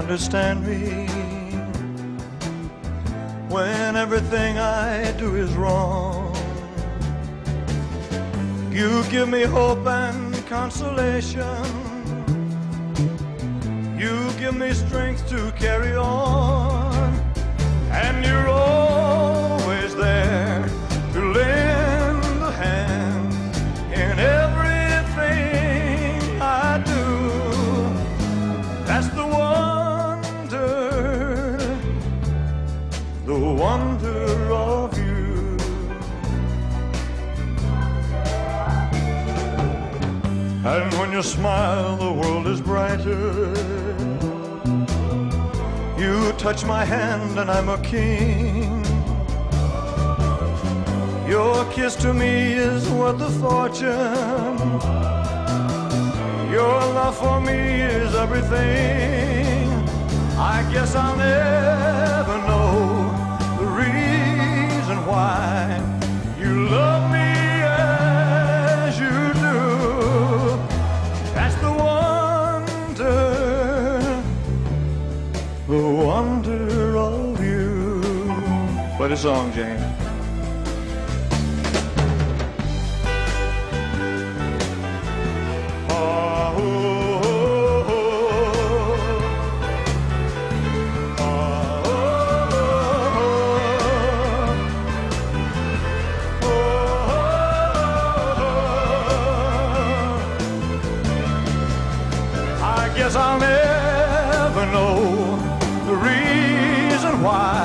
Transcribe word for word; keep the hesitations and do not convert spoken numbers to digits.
understand me when everything I do is wrong. You give me hope and consolation. You give me strength to carry on. And you're always there to lend a hand in everything I do. That's the wonder, the wonder of you. And when you smile, the world is brighter. You touch my hand and I'm a king. Your kiss to me is worth a fortune. Your love for me is everything. I guess I'll never know the reason why you love me as you do. That's the wonder, the wonder of you. Play the song, Jane. I guess I'll never know the reason why